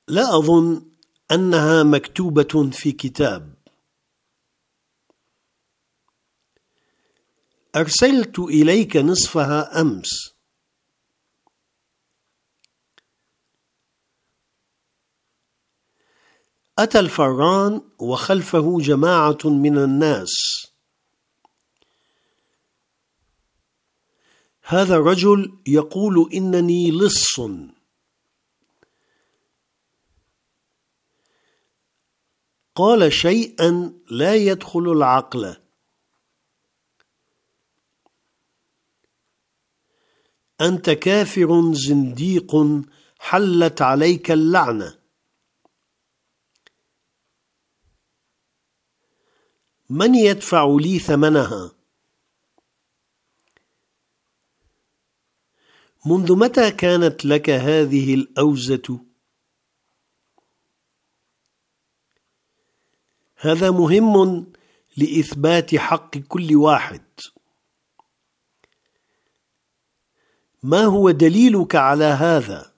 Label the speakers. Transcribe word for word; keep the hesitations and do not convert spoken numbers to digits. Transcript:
Speaker 1: لا أظن أنها مكتوبة في كتاب. أرسلت إليك نصفها أمس. أتى الفران وخلفه جماعة من الناس. هذا الرجل يقول إنني لص. قال شيئا لا يدخل العقل. أنت كافر زنديق حلت عليك اللعنة. من يدفع لي ثمنها؟ منذ متى كانت لك هذه الأوزة؟ هذا مهم لإثبات حق كل واحد. ما هو دليلك على هذا؟